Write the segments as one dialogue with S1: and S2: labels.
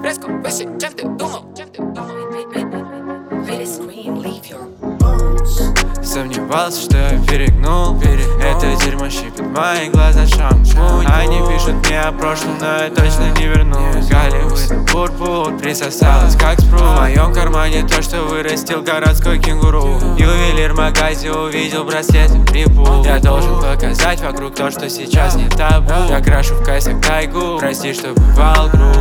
S1: резко выше, чем ты думал.
S2: Сомневался, что я перегнул. Это дерьмо щипит мои глаза шампунь. Они пишут мне о прошлом, но я точно не вернусь. Голливуд, пурпур, присосалась как спрут. В моем кармане то, что вырастил городской кенгуру. Ювелир в магазе увидел браслет и припул. Я должен показать вокруг то, что сейчас не табу. Я крашу в кайсах тайгу, прости, что бывал груб.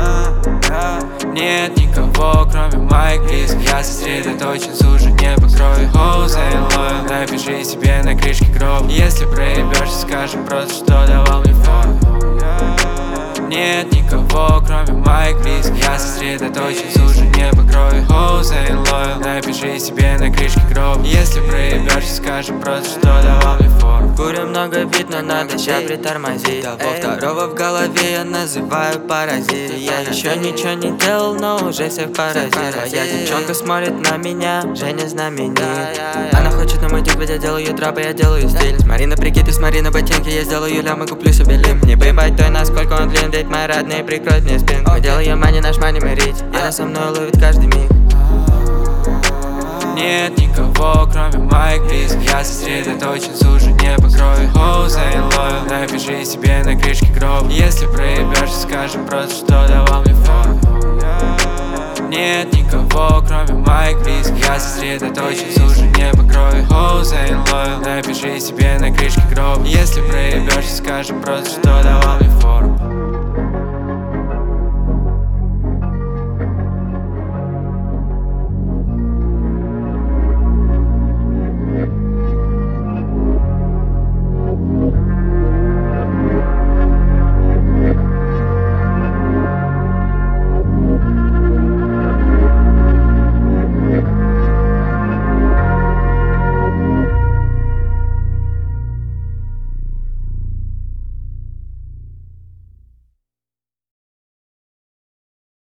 S2: Нет никого, кроме моих близких. Я сосредоточен, сужен не по крови. Hoes ain't loyal, напиши себе на крышке гроба. Если проебешься, скажи просто, что давал мне фору. Нет никого, кроме моих близких. Я сосредоточен, сужен не по крови. Hoes ain't loyal, напиши себе на крышке гроба. Если проебешься, скажи просто, что давал мне фору.
S3: Курю много видно, надо ща притормозить. Того второго в голове я называю паразит. Я еще ничего не делал, но уже всех поразил. Твоя девчонка смотрит на меня, Женя знаменит. Она хочет на мой дик, ведь я делаю трап, и я делаю стиль. Смотри на прикиды, смотри на ботинки, я сделаю лям и куплю себе лим. Не поебать той, насколько он длин, ведь мои родные прикроют мне спинку. Мы делаем мани, наш мани мэрить, и она со мной ловит каждый миг.
S2: Нет никого, кроме моих близких. Я сосредоточен, сужен не по крови. Hoes ain't loyal, напиши себе на крышке гроба. Если проебешься, скажи просто, что давал мне фору. Нет никого, кроме моих близких. Я сосредоточен, сужен не по крови. Hoes ain't loyal, напиши себе на крышке гроба. Если проебешься, скажи просто, что давал мне фору.